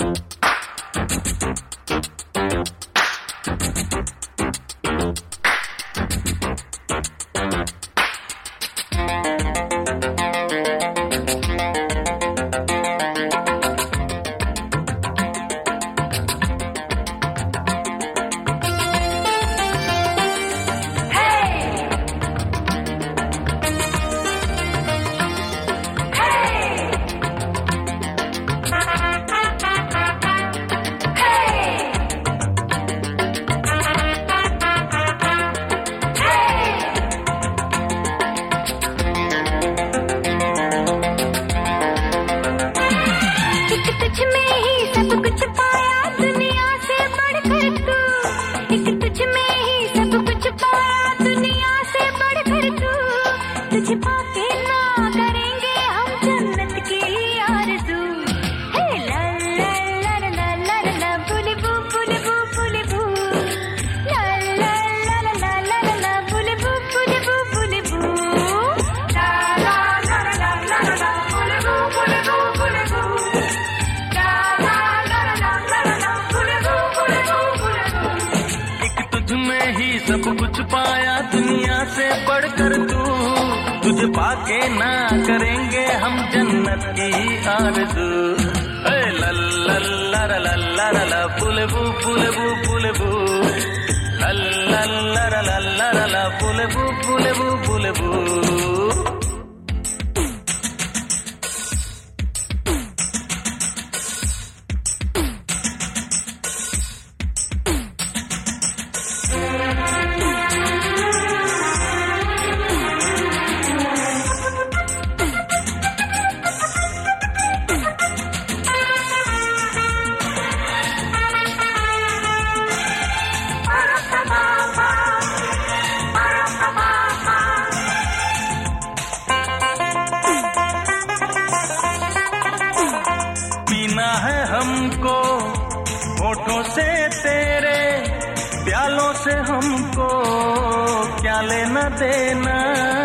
सब कुछ पाया दुनिया से बढ़कर तू, तुझे पाके ना करेंगे हम जन्नत की आरज़ू। लल्ला ला ला ला ला ला पुलबू पुलबू पुलबू, लल्ला ला ला ला ला पुलबू पुलबू पुलबू। हमको होठों से तेरे प्यालों से हमको क्या लेना देना,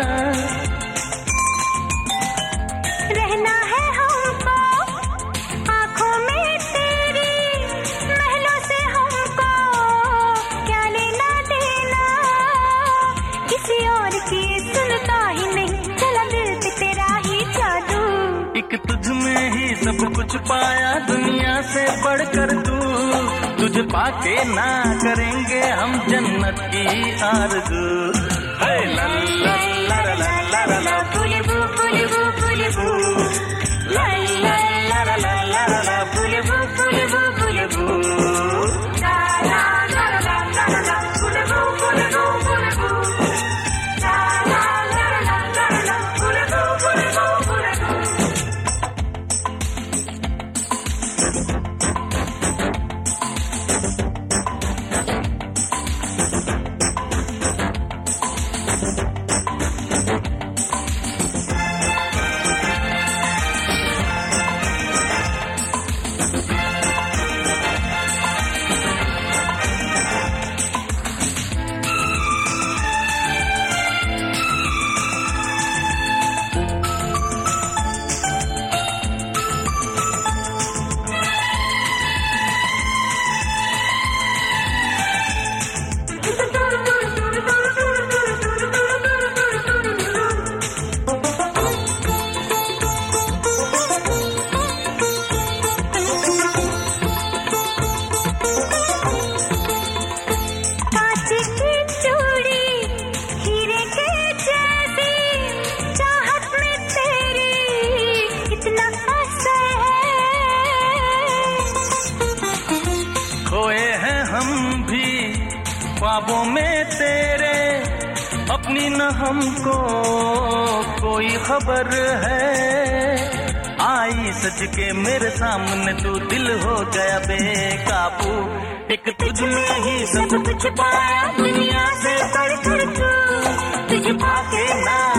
रहना है हमको आँखों में तेरी, महलों से हमको क्या लेना देना, किसी और की सुनता ही नहीं, चला दिल पे तेरा ही जादू। एक तुझ में ही सब कुछ पाया दुनिया से बढ़कर तू, तुझे पाके ना करेंगे हम जन्नत की आरज़ू। लल्ला ला ला ला ला ला पुलबू पुलबू पुलबू, लल्ला ला ला ला ला ला पुलबू पुलबू पुलबू। ख्वाबों में तेरे अपनी न हमको कोई खबर है, आई सच के मेरे सामने तू दिल हो गया बेकाबू। एक तुझ में ही सब कुछ पाया दुनिया से बढ़कर तू, तुझे पाके ना